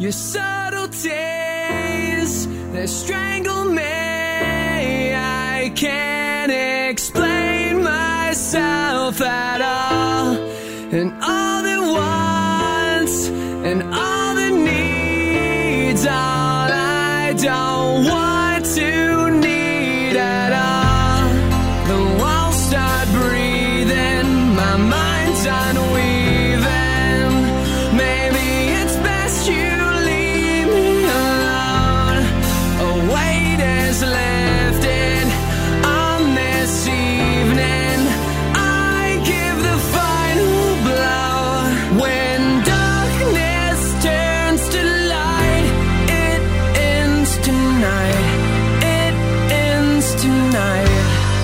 Your subtleties, they strangle me. I can't explain myself at all. And all the wants and all the needs, all I don't want to need at all. The walls start breathing, my mind's unweaving. Maybe it's best you leave me alone. A weight is lifted on this evening. I give the final blow. When darkness turns to light, it ends tonight. It ends tonight.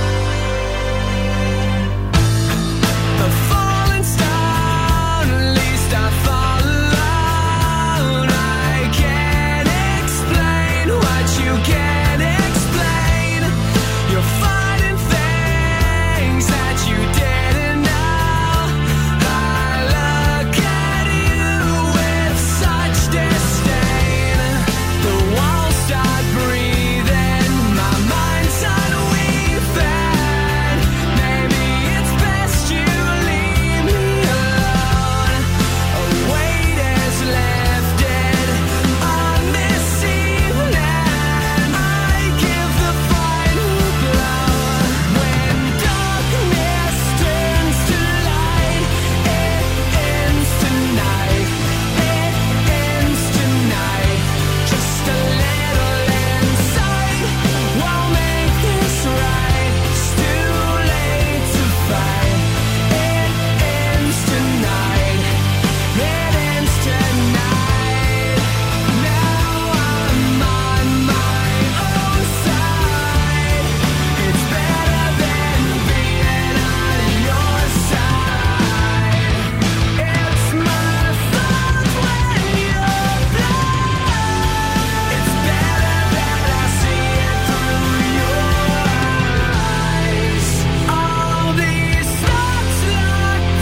A falling stone, at least I fall alone. I can't explain what you can't explain. You're fighting things that you didn't know. I look at you with such disdain. The walls start breathing, my mind's unweaving. Maybe it's best you leave me alone. A weight is lifted on this evening. I give the final blow. When darkness turns to light, it ends tonight. It ends tonight. Just a little insight won't make this right. It's too late to fight. It ends tonight. It ends tonight. Now I'm on my own side. It's better than being on your side. It's my fault when you're blind. It's better that I see it through your eyes. All these thoughts locked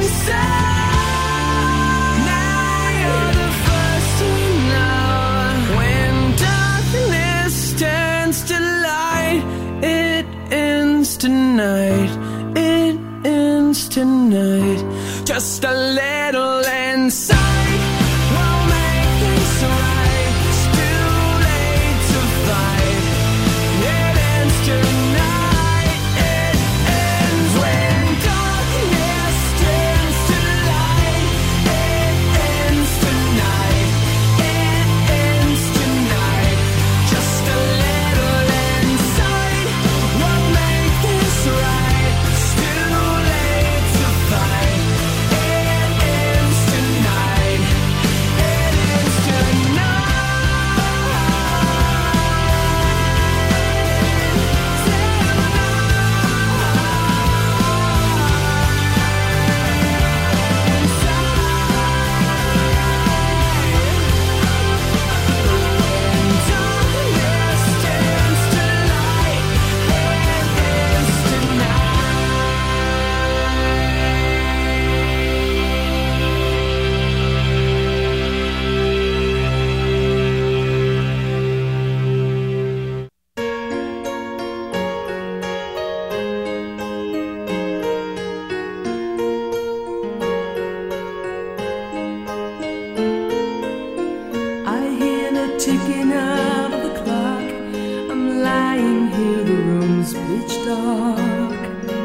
inside. Now you're the first to know. When darkness turns to light, it ends tonight. It ends tonight. Just a little insight won't make this right. It's too late to fight. It ends tonight. It ends when darkness turns to light. It ends tonight. It ends tonight. Just a little insight won't make this right. It's too late to fight. It ends tonight. It ends I hear the ticking of the clock. I'm lying here, the room's pitch dark.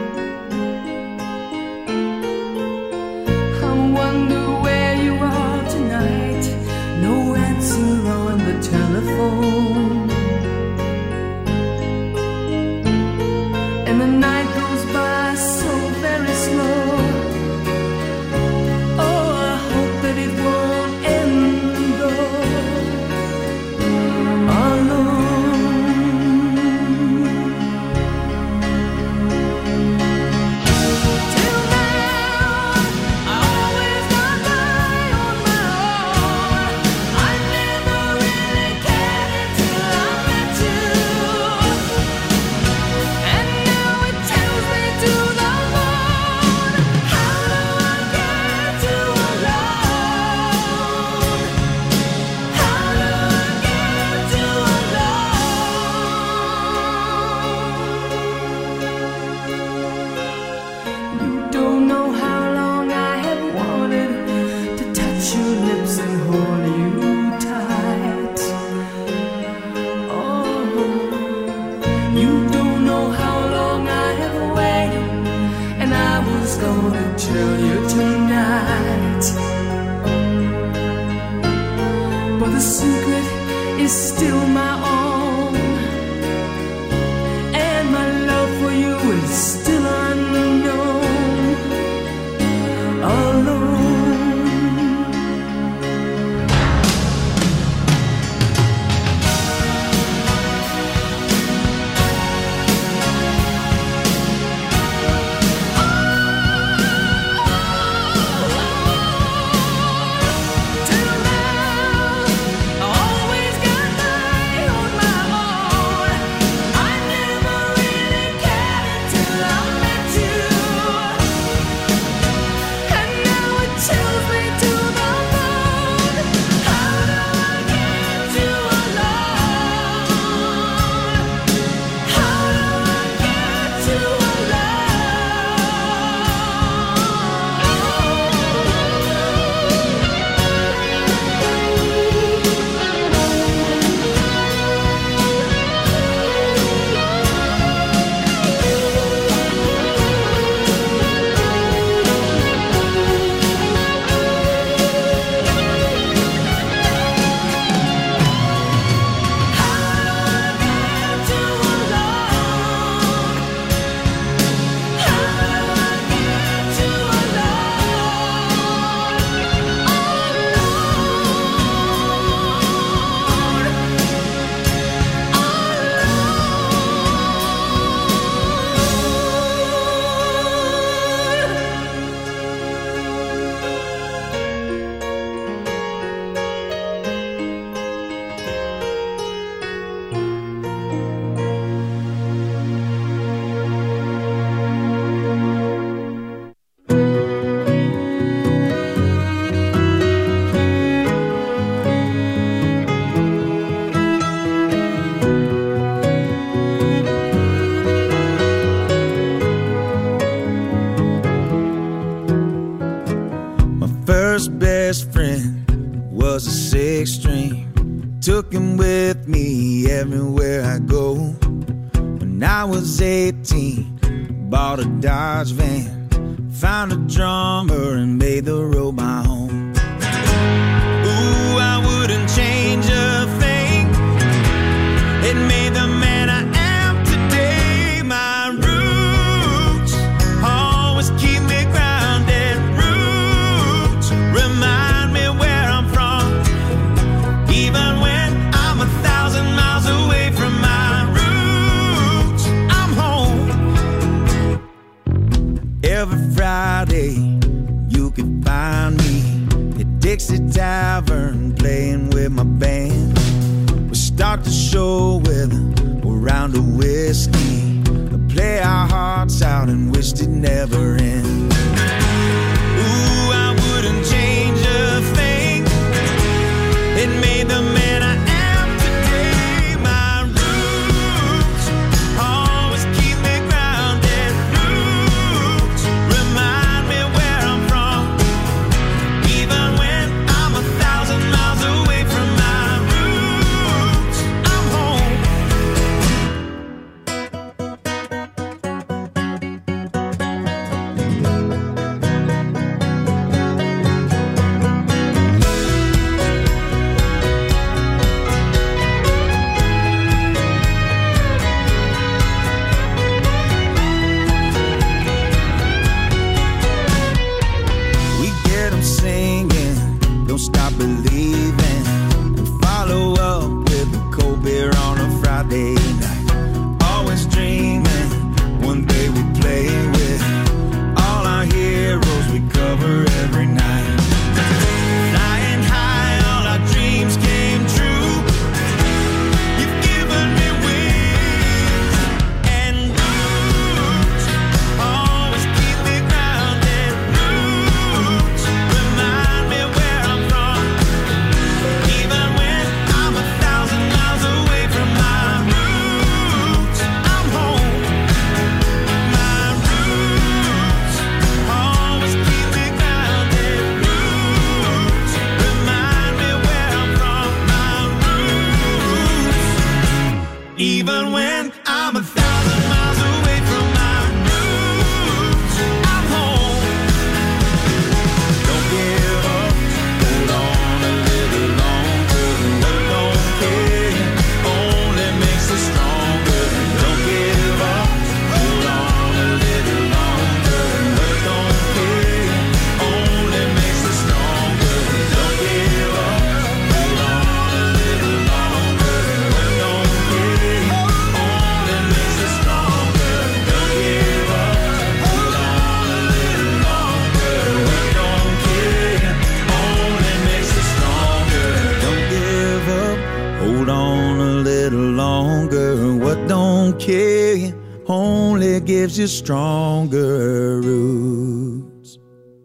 I wonder where you are tonight. No answer on the telephone. And the night goes by so very slow. Oh, I hope that it won't end though. tell you tonight, but the secret is still my own, and my love for you is still unknown, alone. Best friend was a six string. Took him with me everywhere I go. When I was 18, bought a Dodge van, found a drummer and made the road my home. Ooh, I wouldn't change a thing. It made the man I am today. My roots always keep me grounded. Roots remind me where I'm from, even when I'm 1,000 miles away from my roots. I'm home. Every Friday you can find me at Dixie Tavern playing with my band. We start the show with a round of whiskey, play our hearts out and wish it never end. Ooh, I wouldn't change a thing. It made the man I am today. My roots always keep me grounded. Roots remind me where I'm from, even when I'm 1,000 miles away from my roots. I'm home. gives you stronger roots.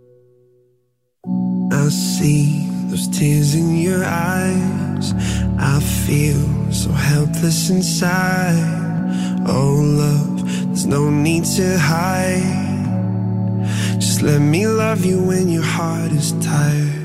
I see those tears in your eyes. I feel so helpless inside. Oh love, there's no need to hide. Just let me love you when your heart is tired.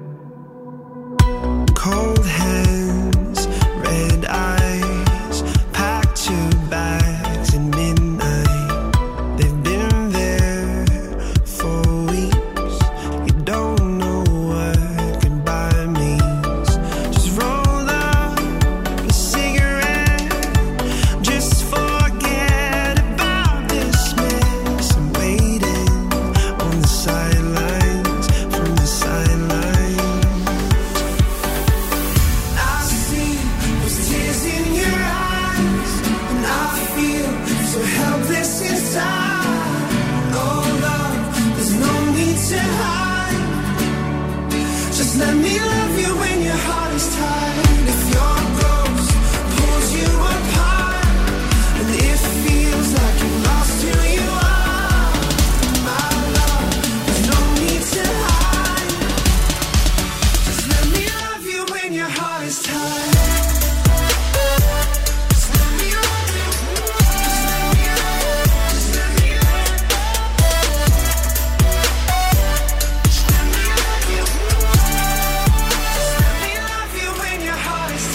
Cold hands, red eyes, packed your bags at midnight. They've been there for weeks. You don't know what goodbye means. Just roll up a cigarette. Just forget about this mess. I'm waiting on the sidelines, from the sidelines. I see those tears in your eyes, and I feel so helpless inside. Oh love, there's no need to hide. Just let me love you when your heart is tired. If your ghost pulls you apart, and it feels like you've lost who you are, my love, there's no need to hide. Just let me love you when your heart is tired. Just let me love you. Just let me love you. Just let me love you. Just let me love you. Just let me love you when your heart is tired.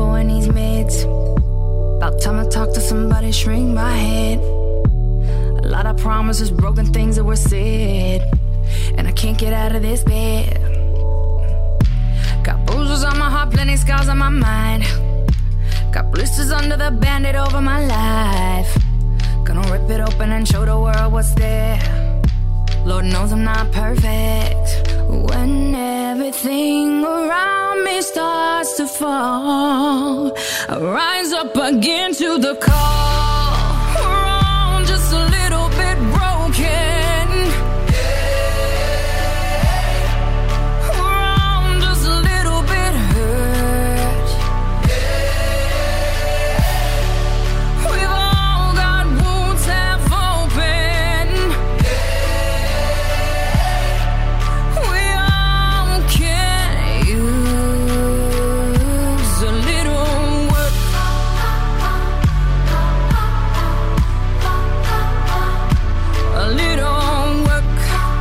for in these mids. About time I talk to somebody, shrink my head. A lot of promises, broken things that were said, and I can't get out of this bed. Got bruises on my heart, plenty scars on my mind. Got blisters under the Band-Aid over my life. Gonna rip it open and show the world what's there. Lord knows I'm not perfect. When everything around me starts to fall, I rise up again to the call. We're all just a little bit broken. We're all just a little bit hurt. We've all got wounds half open. We all can use a little work. A little work.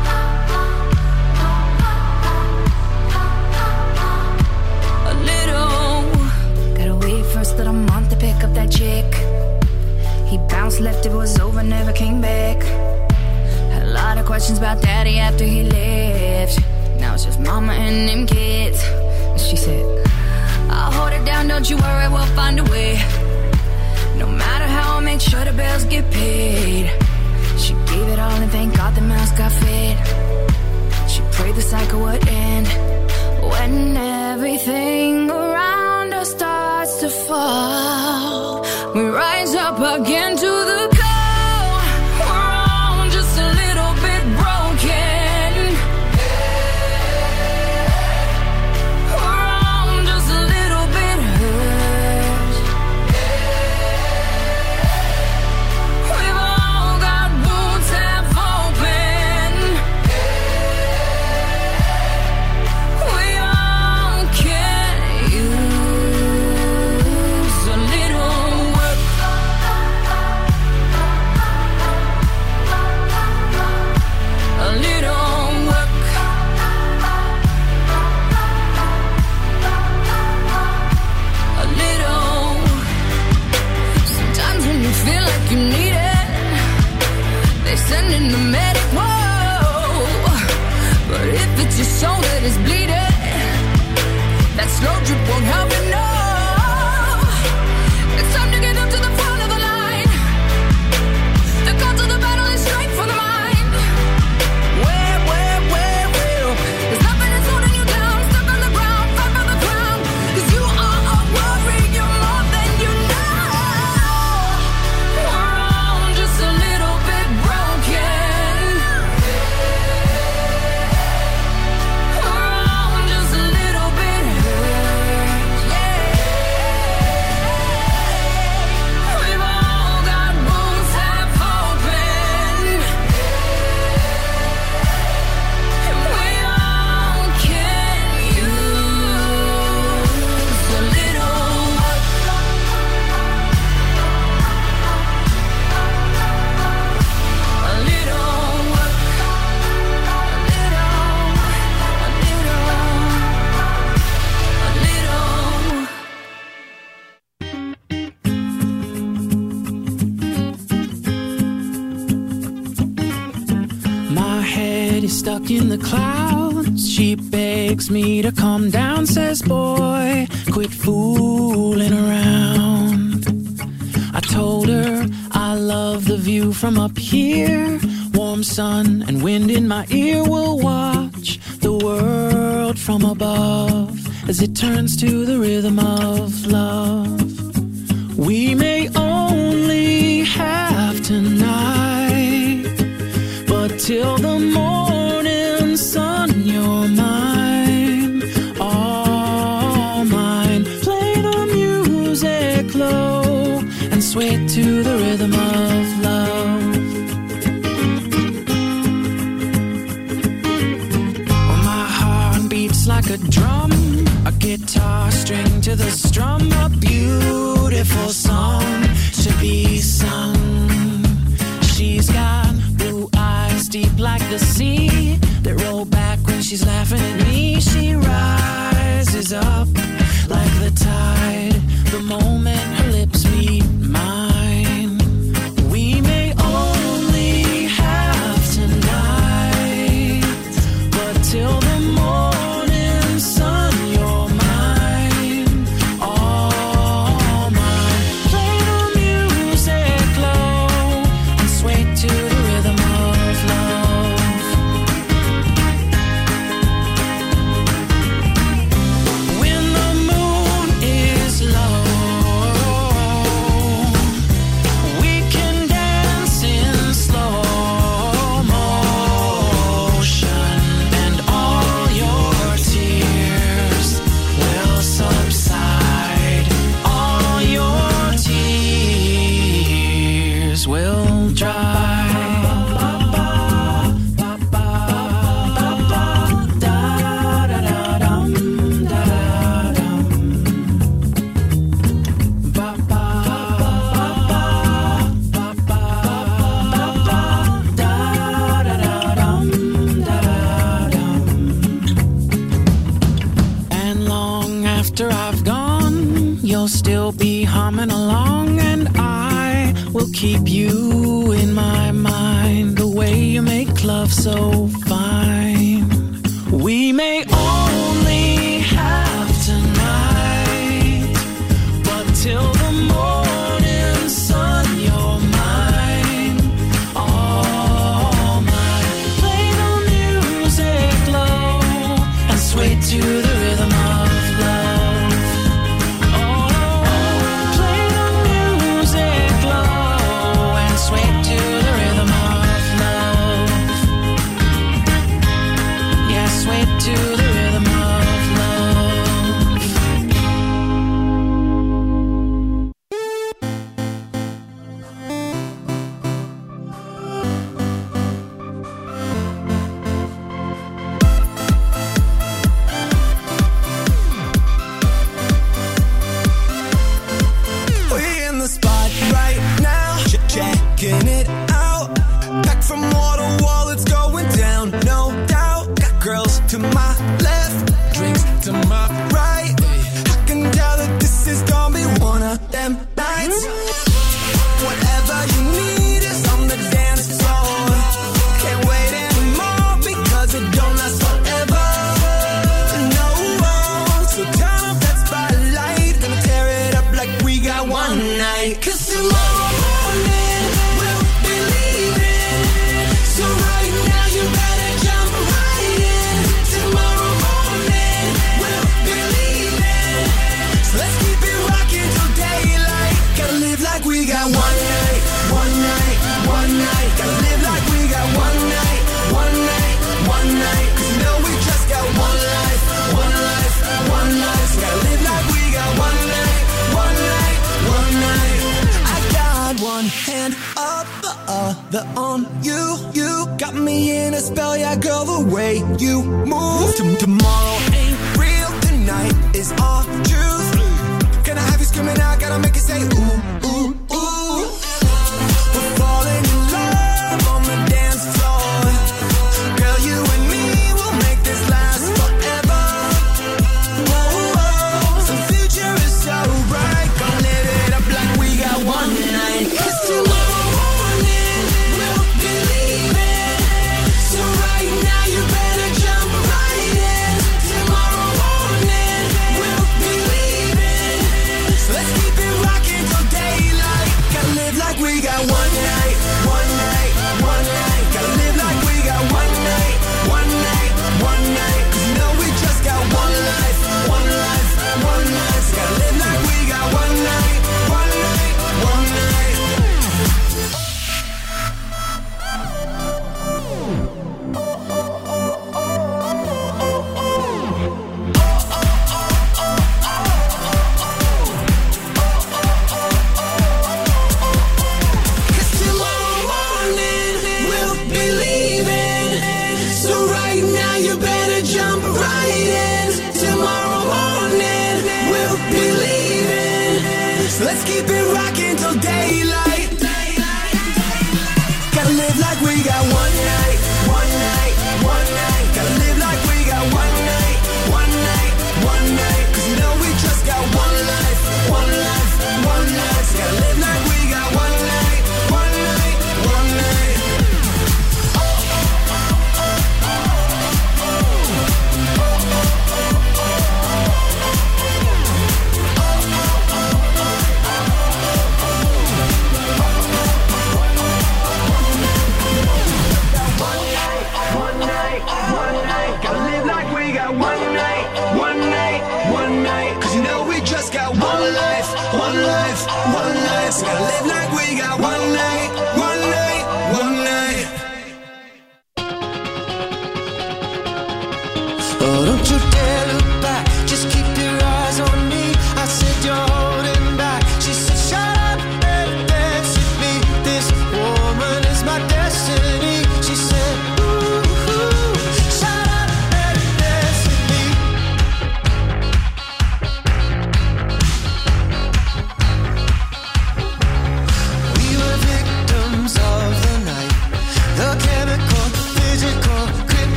A little. Gotta wait first of the month to pick up that chick. He bounced, left, it was over, never came back. Had a lot of questions about daddy after he left. Now it's just mama and them kids. And she said, I'll hold it down, don't you worry, we'll find a way. No matter how, I'll make sure the bills get paid. She gave it all and thank God the mouse got fed. She prayed the cycle would end. When everything around us starts to fall, we rise up again to the call. We're all just a little bit broken. We're all just a little bit hurt. We've all got wounds half open. We all can use a little work. A little work. A little. Sometimes when you feel like you need it, they send in the medic. Whoa. But if it's your soul that is bleeding, that slow drip won't help you, no. It's time to get up to the front of the line. The call to the battle is straight from the mind. Where? There's nothing that's holding you down. Stuck on the ground, fight for the crown. 'Cause you are a warrior more than you know. We're all just a little bit broken. We're all just a little bit hurt. Yeah. We've all got wounds half open. And we all can use a little work. A little work. A little. My head is stuck in the clouds. She begs me to calm down, says, boy, quit fooling around. I told her I love the view from up here. Warm sun and wind in my ear. Will watch the world from above as it turns to the rhythm of love. We may only have tonight, but till the morning sun, you're mine, all mine. Play the music low and sway to the rhythm of love. Well, my heart beats like a drum, a guitar string to the strum, a beautiful song to be sung. She's got blue eyes deep like the sea that roll back when she's laughing at me. She rises up like the tide still be humming along, and I will keep you in my mind. The way you make love so fine. We may only have tonight, but till the morning sun, you're mine, all mine. Play the music low and sway to the rhythm of love. Oh, play the music low and sway to the rhythm of love. Yeah, sway to the rhythm of love. We in the spot right now, checking it out. Back from wall to wall, it's going down, no doubt. Got girls to my left, drinks to my right. I can tell that this is gonna be one of them nights. Whatever you need is on the dance floor. Can't wait anymore because it don't last forever. No, so turn up that spotlight, gonna tear it up like we got one night. 'Cause tomorrow morning we'll be leaving. So right now you better jump right in. Tomorrow morning we'll be leaving. So let's keep it rocking till daylight. Gotta live like we got one night, one night, one night. Gotta live like we got one night, one night, one night. 'Cause you know we just got one life, one life, one life. So gotta live like we got one night, one night, one night. I got one hand up, the other on you. You got me in a spell, yeah, girl, the way you move. Tomorrow ain't real, tonight is our truth. Can I have you screaming out, gotta make you say ooh, ooh, ooh. We're falling in love on the dance floor. Girl, you and me will make this last forever. Whoa, the future is so bright. Gonna live it up like we got one night. 'Cause tomorrow morning we'll be leaving. So right now you better jump right in. Tomorrow morning we'll be leaving. So let's keep it rocking till daylight. Gotta live like we got one night, one night, one night. Gotta live like we got one night, one night, one night. 'Cause you know we just got one life, one life, one life. So gotta live like we got one night, one night, one night. Cause tomorrow morning we'll be leaving. So right now you better jump right in. Tomorrow morning we'll be leaving. So let's keep it rocking till daylight. Gotta live like we got one night, one night, one night. Gotta live like we got one night, one night, one night. 'Cause you know we just got one life, one life, one life. So gotta live like we got one night, one night, one night. One night, one night. Gotta live like we got one night, one night, one night. 'Cause you know we just got one life, one life, one life. So gotta live like we got one night, one night, one night. Oh, don't you dare look back, just keep your eyes on me. I said you're holding back. She said shut up and dance with me. This woman is my destiny. She said ooh, ooh, shut up and dance with me.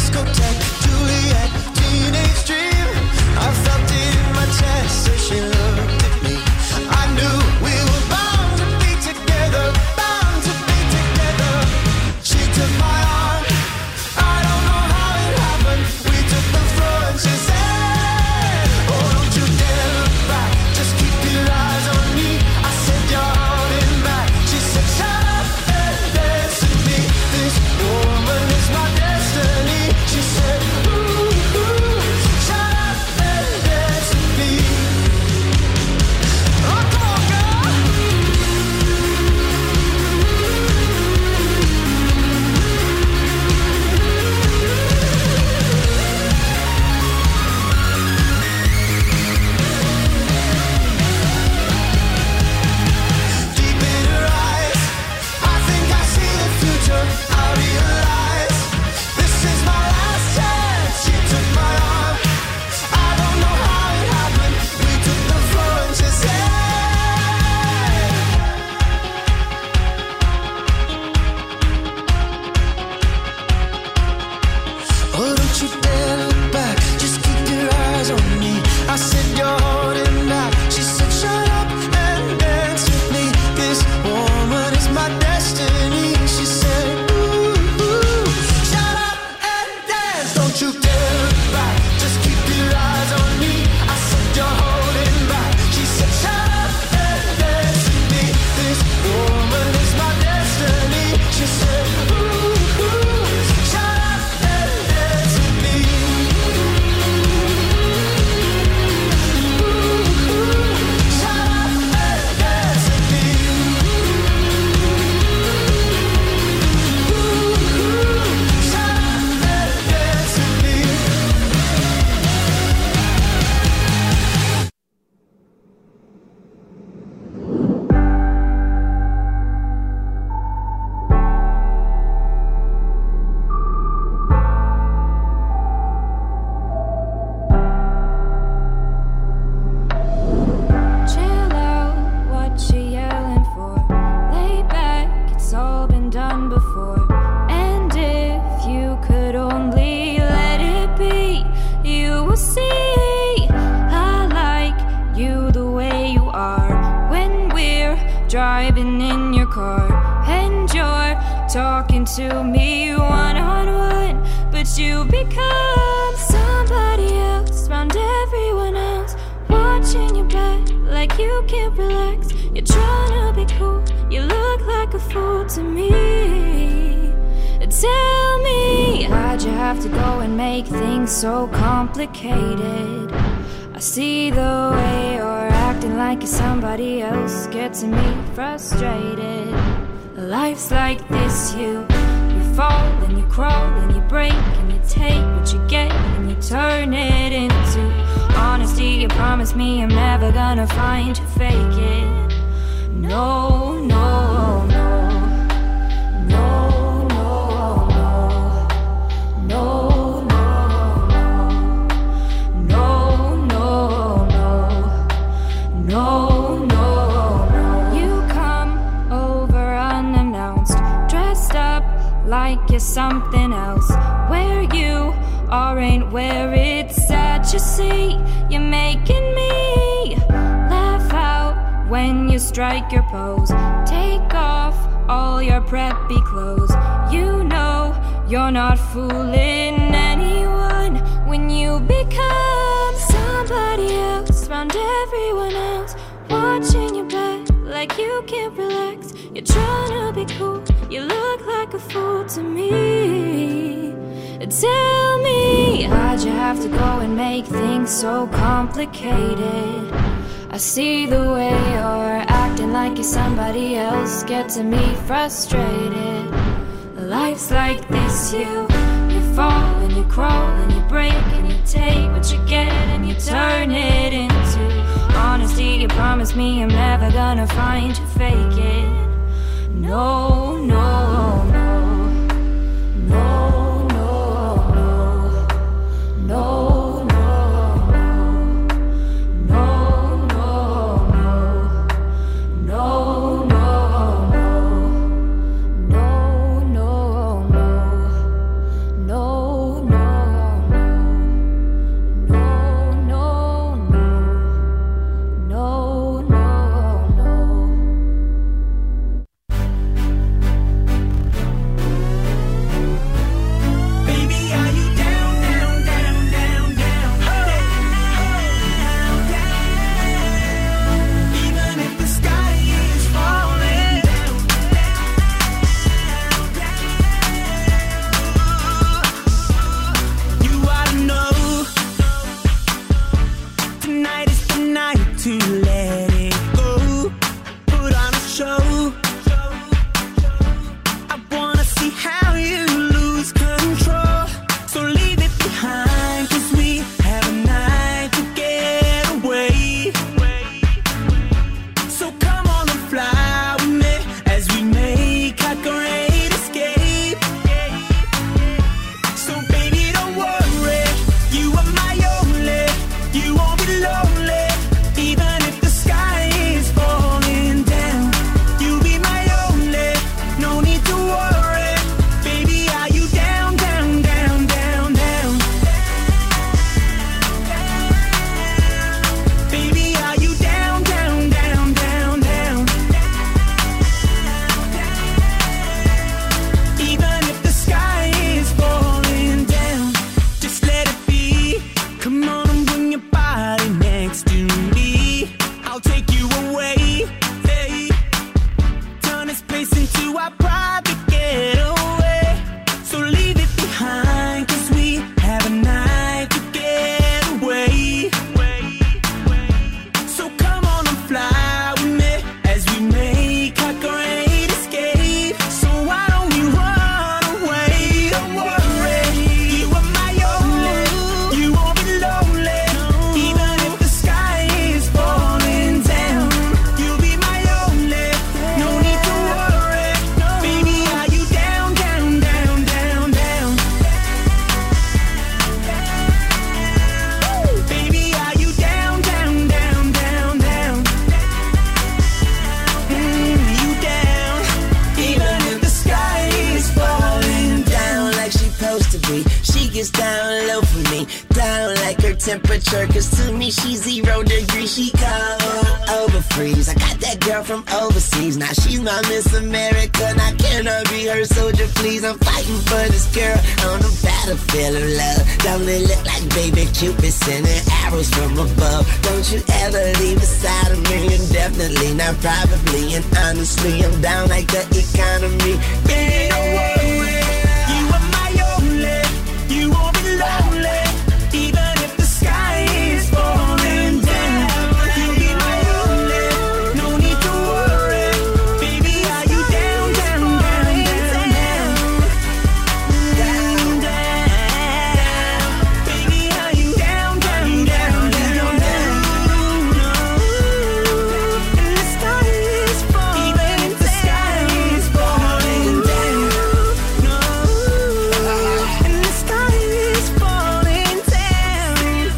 discotheque, Juliet, teenage dream. I felt it in my chest as she looked at me. I knew we were bound to be together, bound to be together. She took my arm, I don't know how it happened. We took the floor and she said, oh, don't you dare look back, just keep your eyes on me. I said, you're holding back. She said, shut up and dance with me. This woman is my destiny. She said, ooh, ooh, shut up and dance with me. Oh, come on, girl. Deep in her eyes, I think I see the future. I realize this is my last chance. She took my arm, I don't know how it happened. We took the floor and she said, oh, don't you dare look back, just keep your eyes on me. I said, you're holding back. She said, shut up and dance with me. This woman is my destiny. She said, ooh, ooh, shut up and dance. Don't you dare look back, just keep your eyes on me. I said, you're holding back. She said, shut up and dance with me. This woman is my destiny. She said, ooh, ooh, shut up and dance with me. Ooh, ooh, shut up and dance with me. Ooh, ooh, shut up and dance with me. Chill out, what you yelling for? Lay back, it's all been done before. And if you could only let it be, you will see I like you the way you are. When we're driving in your car and you're talking to me one-on-one, but you become somebody else round everyone else, watching your back like you can't relax. You're trying to be cool, you look like a fool to me. Tell me, how'd you have to go and make things so complicated? I see the way you're acting like you're somebody else, getting me frustrated. Life's like this, you fall and you crawl and you break and you take what you get and you turn it into honesty. You promise me I'm never gonna find you fake it. No, no, no. No, no, no. No, no, no. No, no, no. No, no, no. You come over unannounced, dressed up like you're something else. Where you are ain't where it's at. You see, you're making me laugh out when you strike your pose. Take off all your preppy clothes. You know you're not fooling anyone when you become somebody else round everyone else, watching your back like you can't relax. You're trying to be cool, you look like a fool to me. Tell me, how'd you have to go and make things so complicated? I see the way you're acting like you're somebody else, getting me frustrated. Life's like this, you fall and you crawl and you break and you take what you get and you turn it into honesty. You promise me I'm never gonna find you fake it. No, no, no. No, no, no. No, no, no. No, no, no. No, no, no. No, no, no. No, no. temperature, cause to me she's 0 degrees, she cold, over freeze. I got that girl from overseas, now she's my Miss America, now can I be her soldier, please? I'm fighting for this girl on the battlefield of love. Don't it look like baby Cupid sending arrows from above? Don't you ever leave beside of me, and definitely not probably, and honestly I'm down like the economy. Baby, don't worry, you are my only, you won't be lonely, even if the sky is falling down. You'll be my only, no need to worry, baby, are you down, down, down, down, down, down, down, baby, are you down, down, down, down, down, and the sky is falling, even if the sky is falling down, and the sky is falling down.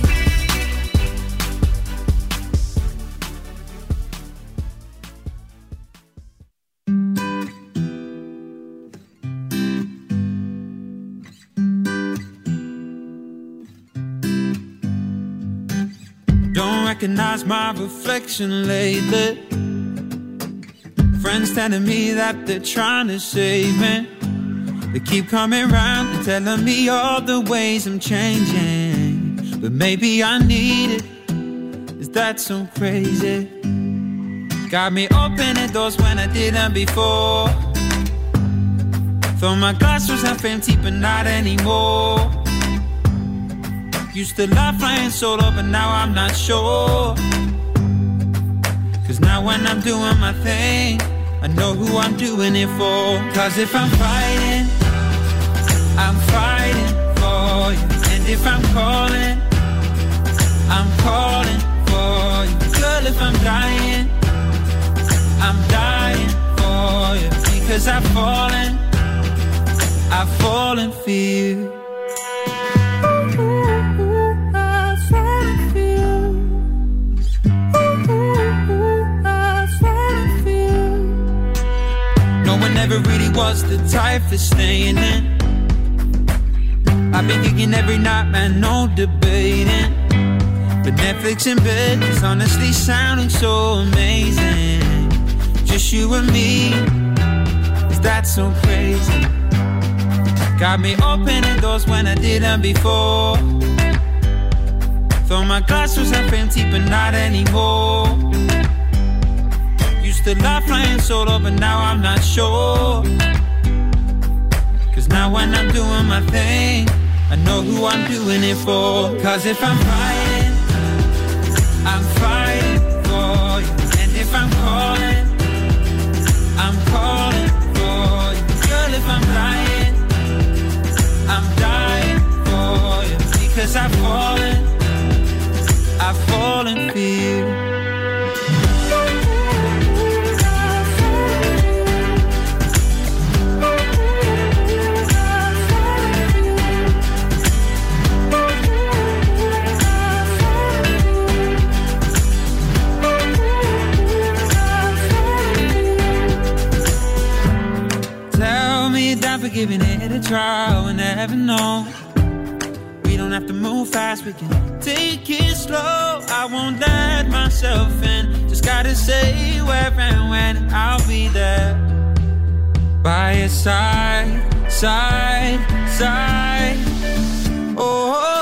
Don't recognize my reflection lately. Friends telling me that they're trying to save me. They keep coming round and telling me all the ways I'm changing, but maybe I need it. Is that so crazy? Got me opening doors when I didn't before. Thought my glass was half empty, but not anymore. Used to love flying solo, but now I'm not sure. Cause now when I'm doing my thing, I know who I'm doing it for. Cause if I'm fighting for you. And if I'm calling for you. Girl, if I'm dying for you. Because I've fallen for you. No one ever really was the type for staying in. I've been kicking every night, man, no debating. But Netflix in bed is honestly sounding so amazing. Just you and me, is that so crazy? Got me opening doors when I didn't before. Thought my glass was half empty, but not anymore. Used to love flying solo, but now I'm not sure. Cause now when I'm doing my thing, I know who I'm doing it for. Cause if I'm fighting for you. And if I'm calling for you. Girl, if I'm dying for you. Because I've fallen for you. For giving it a try, we'll never know. We don't have to move fast, we can take it slow. I won't let myself in, just gotta say where and when I'll be there. By your side, side, side. Oh, oh,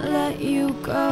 can't let you go.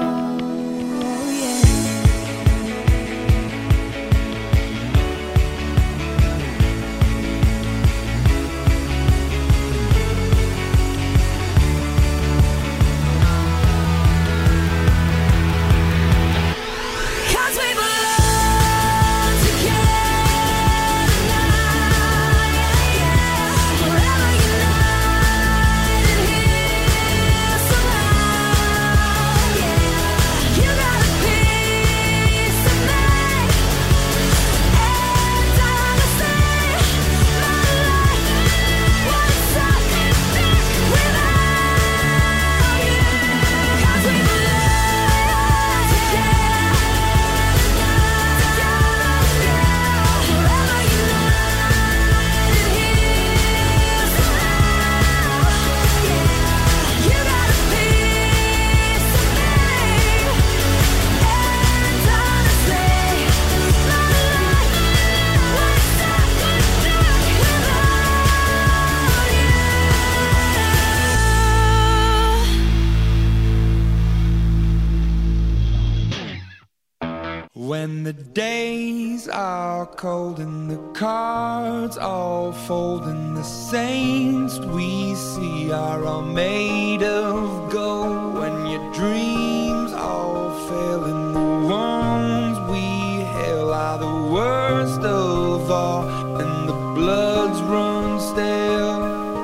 When the days are cold and the cards all fold and the saints we see are all made of gold, when your dreams all fail and the ones we hail are the worst of all and the bloods run stale.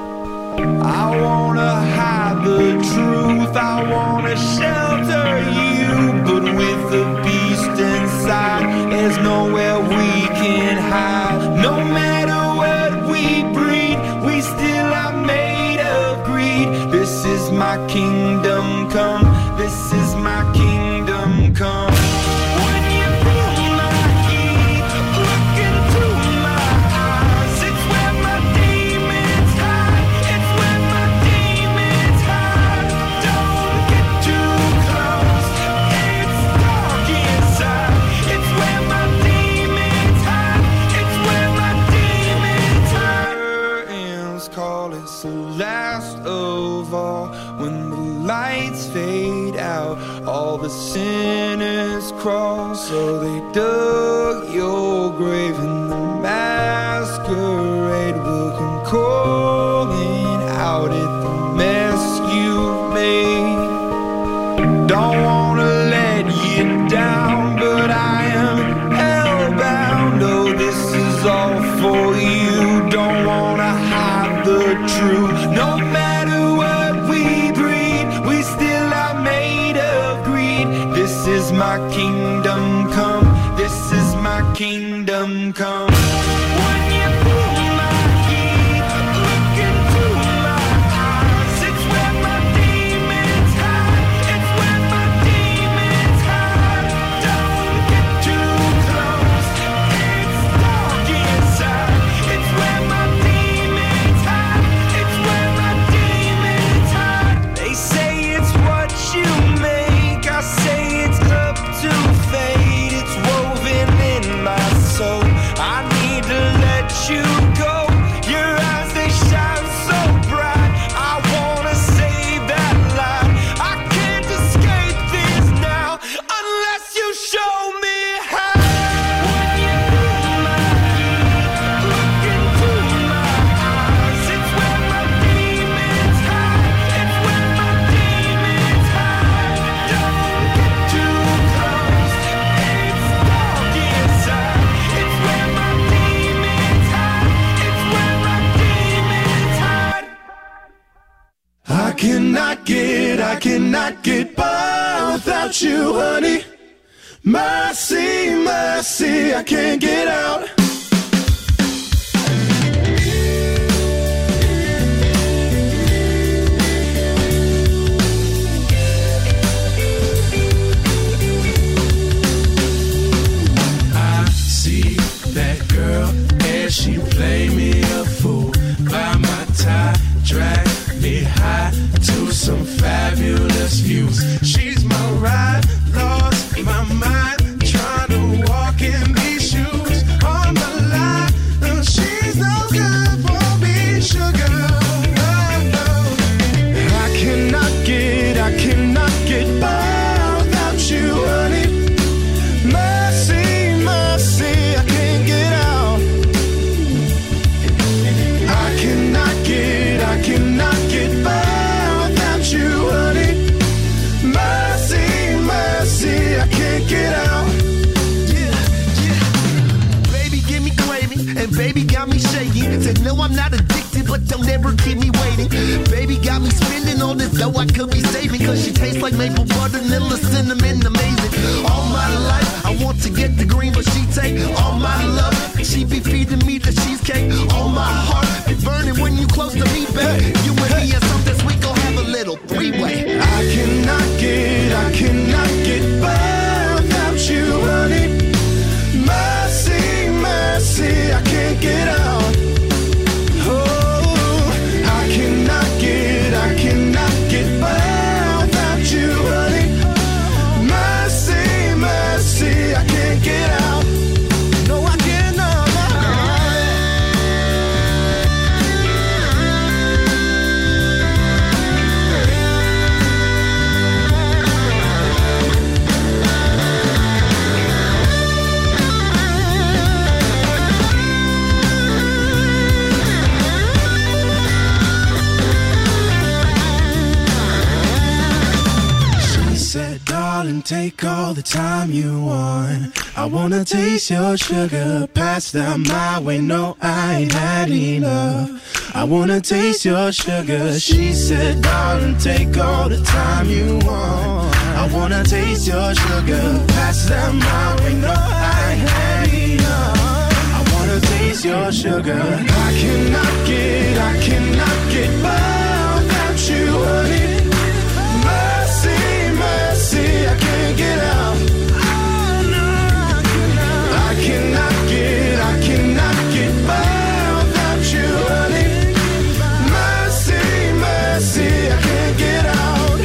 I wanna hide the truth, I wanna shelter you, but with the beast inside, there's nowhere we can hide. No matter what we breed, we still are made of greed. This is my kingdom come, this is my kingdom come. When you feel my heat, look into my eyes, it's where my demons hide, it's where my demons hide. Don't get too close, it's dark inside, it's where my demons hide, it's where my demons hide. Curtains call, it's the last of all. When the lights fade out, all the sinners crawl. So they dug your grave and the masquerade will come calling out at the mess you've made. Don't wanna let you down, but I am hellbound. Oh, this is all for you. Don't wanna hide the truth. No matter what we breed, we still are made of greed. This is my kingdom come, this is my kingdom come. When you feel my heat, look into my eyes, it's where my demons hide, it's where my demons hide. Don't get too close, it's dark inside, it's where my demons hide, it's where my demons hide. They say it's what you make, I say it's up to fate. It's woven in my soul, I need to let you go. Your eyes, they shine so bright, I wanna save that light. I can't escape this now unless you show me how. When you feel my heat, look into my eyes, it's where my demons hide, it's where my demons hide. Don't get too close, it's dark inside, it's where my demons hide, it's where my demons hide. I cannot get by without you, honey. Mercy, mercy, I can't get out. I see that girl and she play me a fool. By my tie, drag me high to some fabulous views. She's my ride, lost my mind, trying to walk in these shoes. Oh, addicted. No, I'm not addicted, but don't ever keep me waiting. Baby got me spending all this dough I could be saving, cause she tastes like maple butter, vanilla, cinnamon, amazing. All my life, I want to get the green, but she take all my love. She be feeding me the cheesecake. All my heart be burning when you close to me, baby. You and me and something sweet, gon' have a little three-way. I cannot get by without you, honey. Mercy, mercy, I can't get out. Oh, I cannot get by without you, honey. Mercy, mercy, I can't get out. No, I cannot. Darling, take all the time you want. I wanna taste your sugar, pass that my way. No, I ain't had enough. I wanna taste your sugar. She said, darling, take all the time you want. I wanna taste your sugar, pass that my way. No, I ain't had enough. I wanna taste your sugar. I cannot get by without you, honey. Mercy, mercy, I can't get out. Oh, no, I cannot get by without you, honey. Mercy, mercy, I can't get out.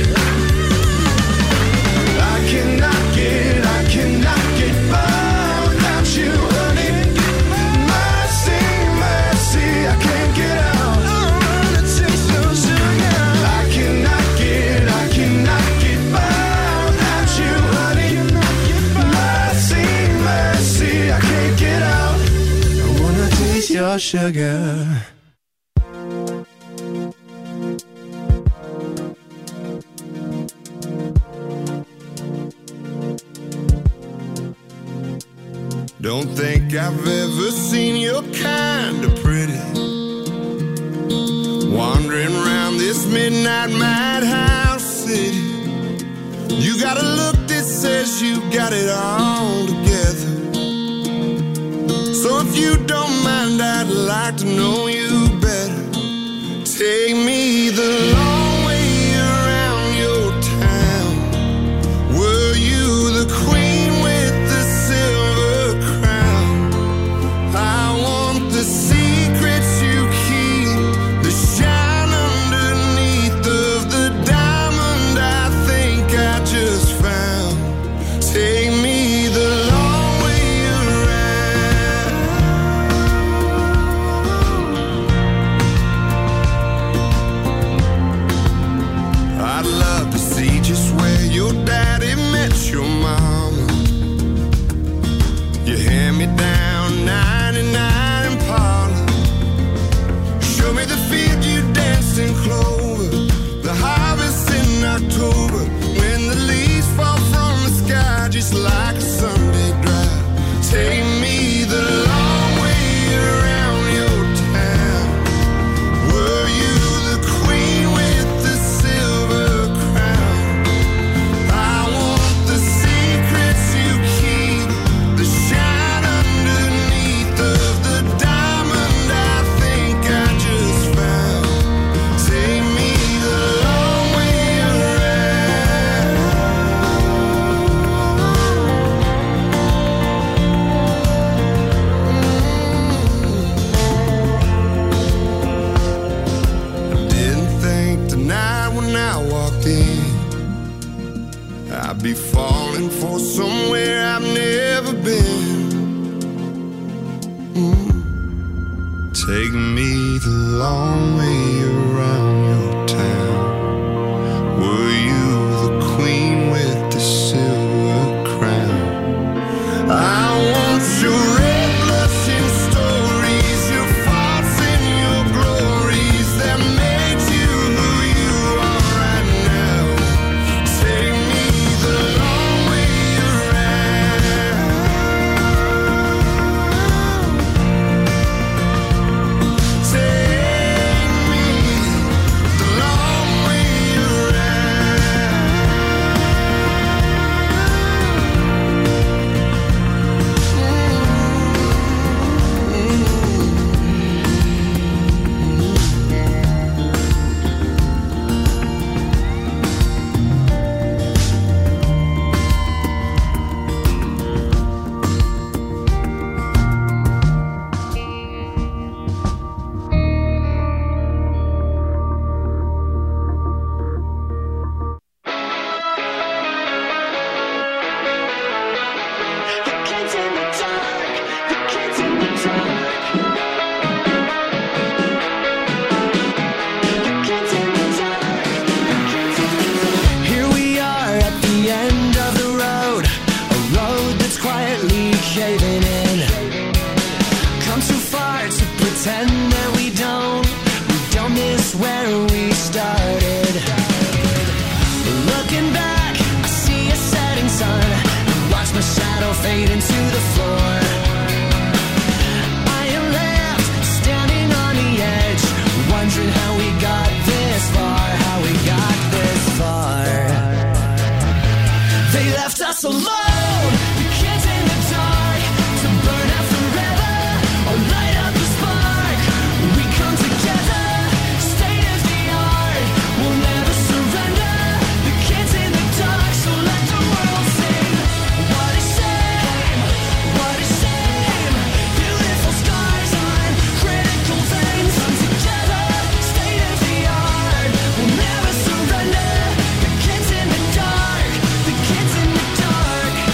I cannot get by without you, honey. Mercy, mercy, I can't get out. I wanna taste your sugar. I cannot get by without you, honey. Mercy, mercy, I can't get out. I wanna taste your sugar. Don't think I've ever seen your kind of pretty, wandering around this midnight madhouse city. You got a look that says you got it all together. So if you don't mind, I'd like to know you better. Take me the long way around your town. Were you the queen with the silver crown? I want the secrets you keep, the shine underneath of the diamond I think I just found. Take me the long way around. I'd love to see just where your daddy met your mama. You hand me down 99 Impala. Show me the field you danced in clover, the harvest in October, when the leaves fall from the sky just like a Sunday drive. Take me the long way around your town. Were you the queen with the silver crown? I want the secrets you keep, the shine underneath of the diamond I think I just found. Take me the long way around. I didn't think tonight when I walked in I'd be falling for somewhere I've never been. Take me the long way around your town. Were you the queen with the silver crown? I want your red blushing stories, your faults and your glories that made you who you are right now. Take me the long way around. shadow fade into the floor. I am left standing on the edge, wondering how we got this far, how we got this far. They left us alone, the kids in the dark, to burn out forever or light up the spark. We come together, state of the art, we'll never surrender. The kids in the dark, so let the world sing. What a shame, what a shame. Beautiful scars on critical veins. Come together, state of the art, we'll never surrender. The kids in the dark, the kids in the dark.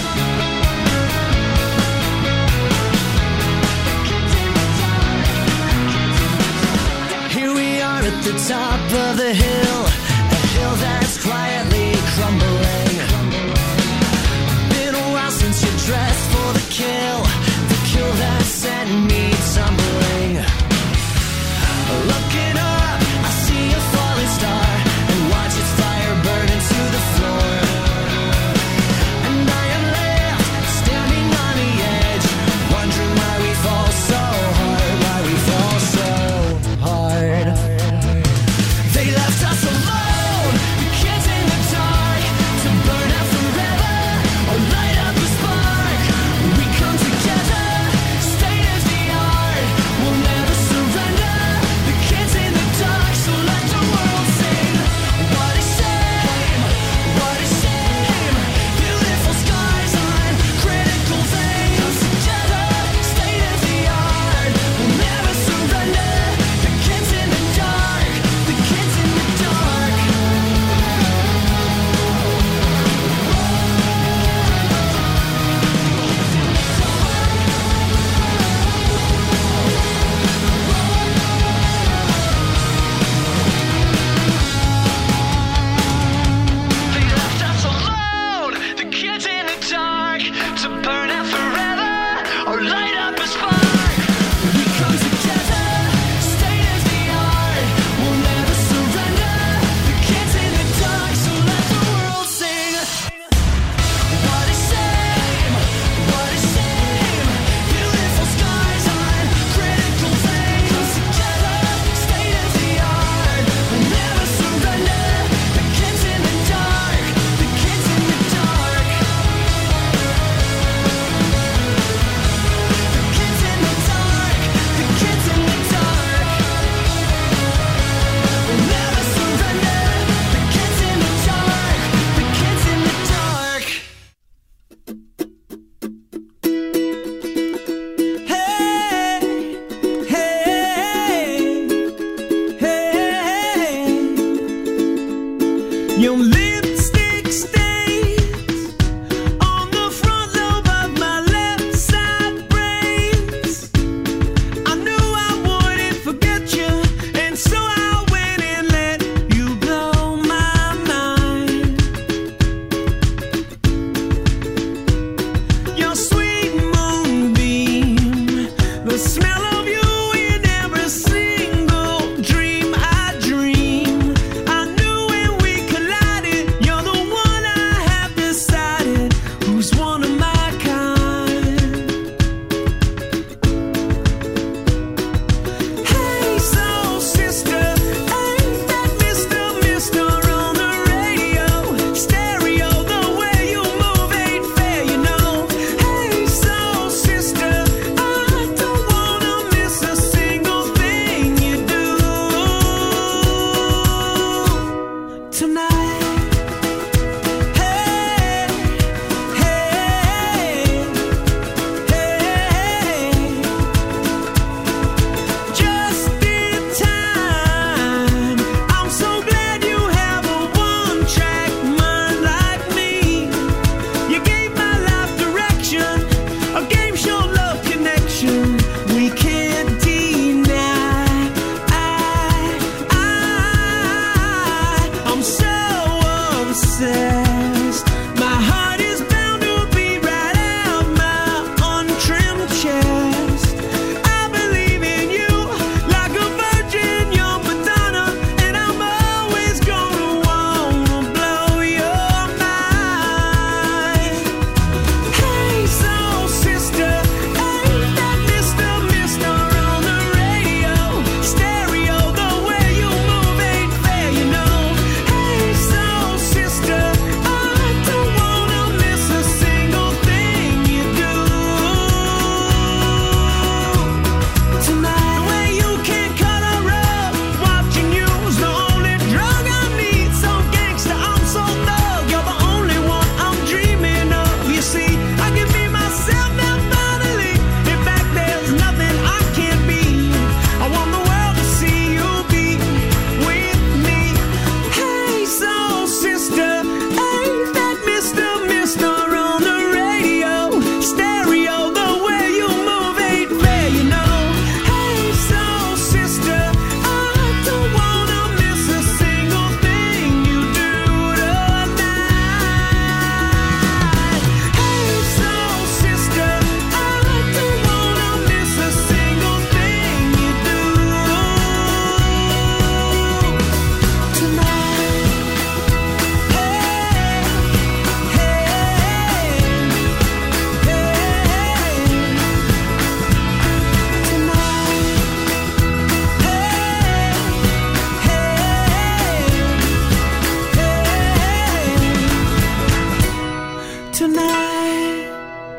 tonight.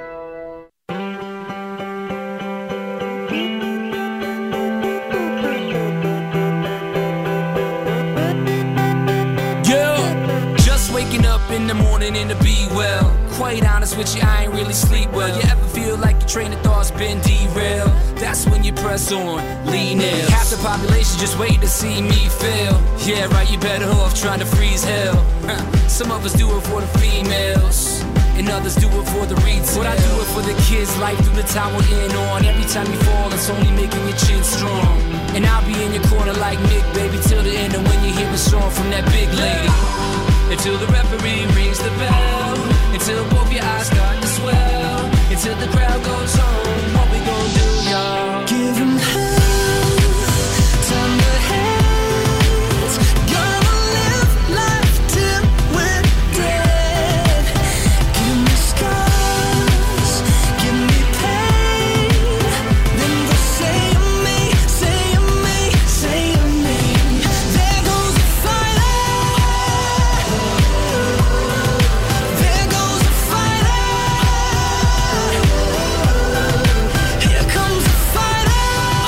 Yeah, just waking up in the morning and to be well. Quite honest with you, I ain't really sleep well. You ever feel like your train of thought's been derailed? That's when you press on, lean in. Half the population just waiting to see me fail. Yeah, right, you better off trying to freeze hell. Some of us do it for the females, and others do it for the retail. But I do it for the kids, life through the time we're in on. Every time you fall, it's only making your chin strong. And I'll be in your corner like Mick, baby, till the end. And when you hear a song from that big lady, until the referee rings the bell, until both your eyes start to swell, until the crowd goes home. What we gon' do, y'all? Give him hell, turn the heads. Gonna live life till we're dead. Give me scars, give me pain. Then they'll say of me, say of me, say of me. There goes the fighter. There goes the fighter. Here comes the fighter.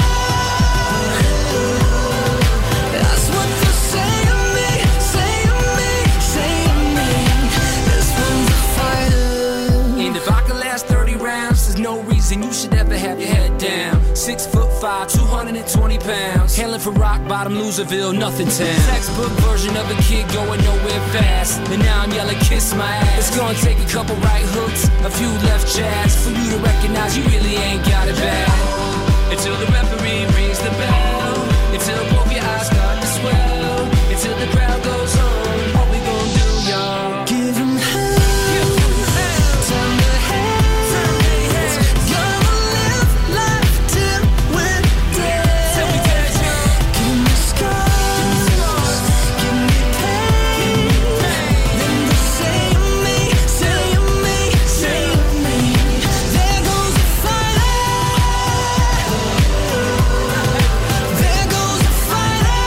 That's what they'll say of me, say of me, say of me. This one's a fighter. And if I could last 30 rounds, there's no reason you should ever have your head down. 6'5", 220 pounds. Hailing from rock bottom, Loserville, nothing town. Textbook version of a kid going nowhere fast. And now I'm yelling, kiss my ass. It's gonna take a couple right hooks, a few left jabs, for you to recognize you really ain't got it bad. Until the referee rings the bell, until both your eyes start to swell, until the crowd goes home. What we gon' do, y'all? Give him hell, turn the heads. Gonna live life till we're dead. Give me scars, give me pain. Then they'll say of me, say of me, say of me. There goes the fighter. There goes the fighter.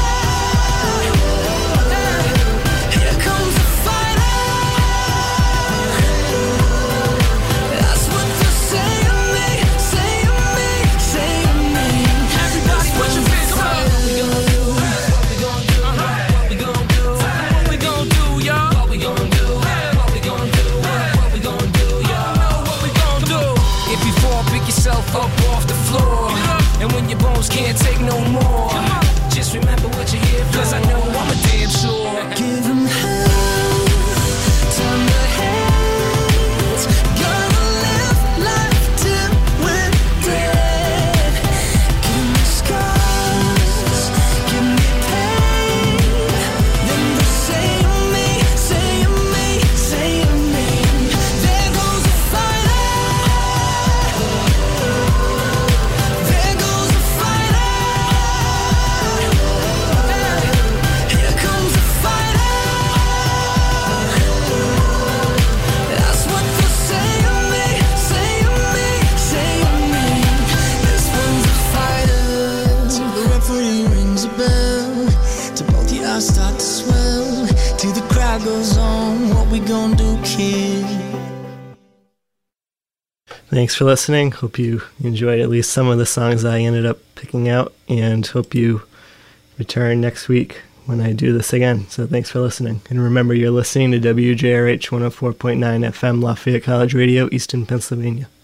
Here comes the fighter. That's what they'll say of me, say of me, say of me. Everybody put your hands up. What we gonna do? What we gonna do? What we gonna do? What we gonna do, y'all? What we gonna do? What we gonna do? What we gonna do, y'all? What we gonna do? If you fall, pick yourself up off the floor. And when your bones can't take no more, just remember what you're here for. 'Cause I know I'm a damn sure. Give him hell, turn the heads. Gonna live life till we're dead. Give me scars, give me pain. Then they'll say of me, say of me, say of me. There goes the fighter. There goes the fighter. Here comes the fighter. That's what they'll say of me, say of me, say of me. This one's a fighter. Till the referee rings a bell, till both your eyes start to swell, till the crowd goes on. What we gonna do, kid? Thanks for listening. Hope you enjoyed at least some of the songs I ended up picking out, and hope you return next week when I do this again. So thanks for listening. And remember, you're listening to WJRH 104.9 FM, Lafayette College Radio, Easton, Pennsylvania.